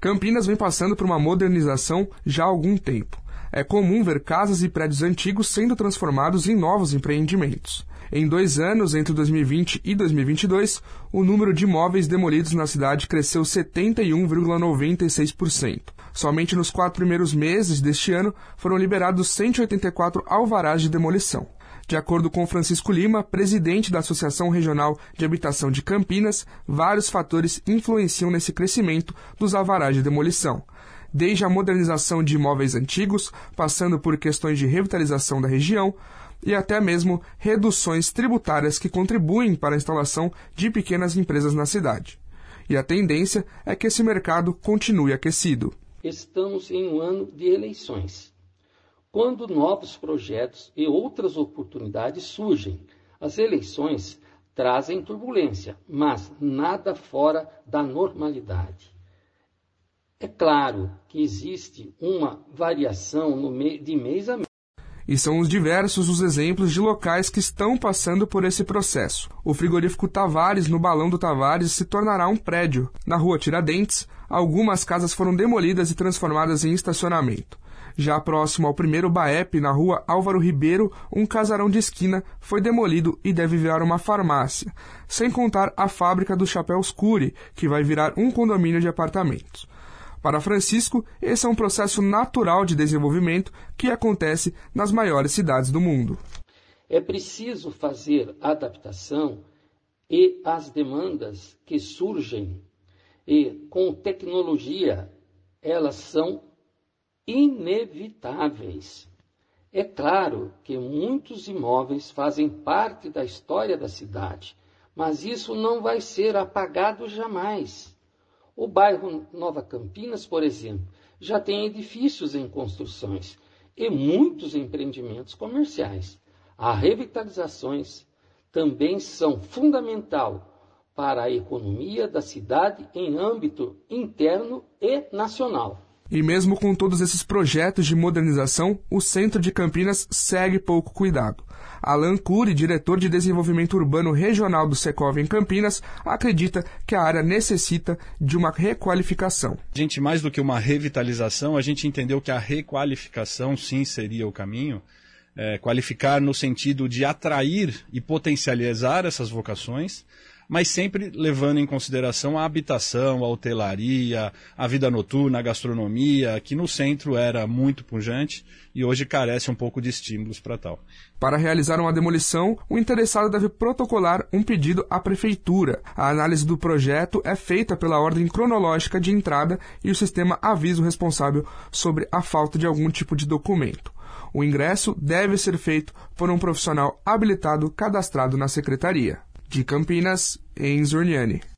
Campinas vem passando por uma modernização já há algum tempo. É comum ver casas e prédios antigos sendo transformados em novos empreendimentos. Em 2 anos, entre 2020 e 2022, o número de imóveis demolidos na cidade cresceu 71,96%. Somente nos 4 primeiros meses deste ano foram liberados 184 alvarás de demolição. De acordo com Francisco Lima, presidente da Associação Regional de Habitação de Campinas, vários fatores influenciam nesse crescimento dos alvarás de demolição. Desde a modernização de imóveis antigos, passando por questões de revitalização da região, e até mesmo reduções tributárias que contribuem para a instalação de pequenas empresas na cidade. E a tendência é que esse mercado continue aquecido. Estamos em um ano de eleições, quando novos projetos e outras oportunidades surgem. As eleições trazem turbulência, mas nada fora da normalidade. É claro que existe uma variação de mês a mês. E são os diversos os exemplos de locais que estão passando por esse processo. O frigorífico Tavares, no Balão do Tavares, se tornará um prédio. Na rua Tiradentes, algumas casas foram demolidas e transformadas em estacionamento. Já próximo ao primeiro BAEP, na rua Álvaro Ribeiro, um casarão de esquina foi demolido e deve virar uma farmácia, sem contar a fábrica dos chapéus Cury, que vai virar um condomínio de apartamentos. Para Francisco, esse é um processo natural de desenvolvimento que acontece nas maiores cidades do mundo. É preciso fazer adaptação e as demandas que surgem, e com tecnologia, elas são inevitáveis. É claro que muitos imóveis fazem parte da história da cidade, mas isso não vai ser apagado jamais. O bairro Nova Campinas, por exemplo, já tem edifícios em construções e muitos empreendimentos comerciais. As revitalizações também são fundamentais para a economia da cidade em âmbito interno e nacional. E mesmo com todos esses projetos de modernização, o centro de Campinas segue pouco cuidado. Alan Cury, diretor de desenvolvimento urbano regional do Secov em Campinas, acredita que a área necessita de uma requalificação. Mais do que uma revitalização, a gente entendeu que a requalificação sim seria o caminho. Qualificar no sentido de atrair e potencializar essas vocações, mas sempre levando em consideração a habitação, a hotelaria, a vida noturna, a gastronomia, que no centro era muito pujante e hoje carece um pouco de estímulos para tal. Para realizar uma demolição, o interessado deve protocolar um pedido à prefeitura. A análise do projeto é feita pela ordem cronológica de entrada e o sistema avisa o responsável sobre a falta de algum tipo de documento. O ingresso deve ser feito por um profissional habilitado cadastrado na secretaria. De Campinas, Enzo Orniani.